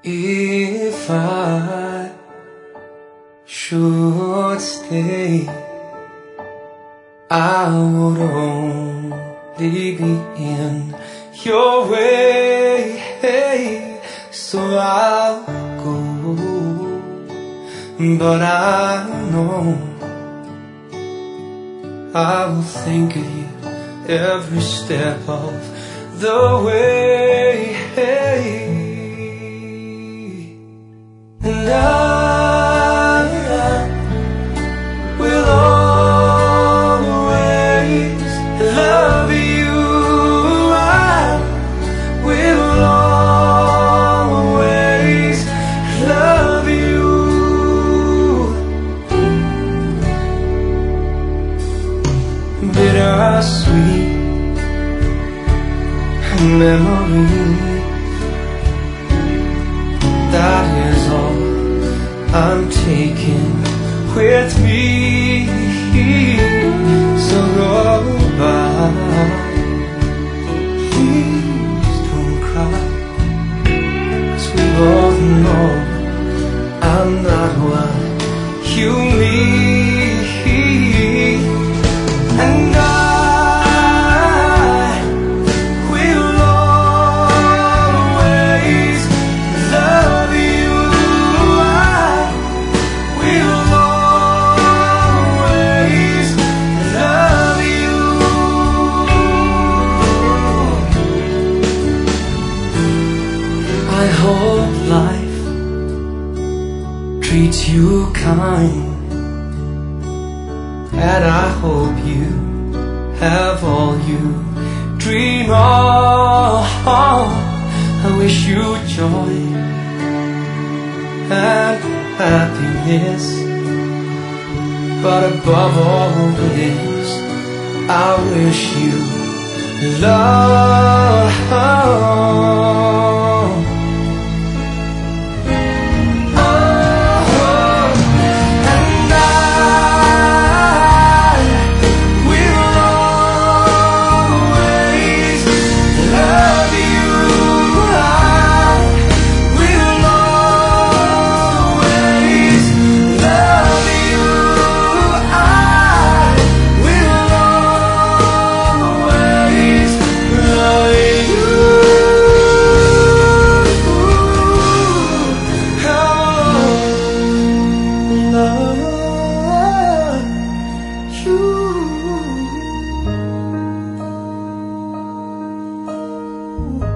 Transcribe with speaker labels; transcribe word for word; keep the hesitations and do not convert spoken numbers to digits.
Speaker 1: If I should stay, I would only be in your way. So I'll go, but I know I will think of you every step of the way. And I will always love you. I will always love you. Bittersweet memories, that is all I'm taking with me. So goodbye, please don't cry, 'cause we both know I'm not what you need. And I I hope life treats you kind, and I hope you have all you dream of. I wish you joy and happiness, but above all this, I wish you love. You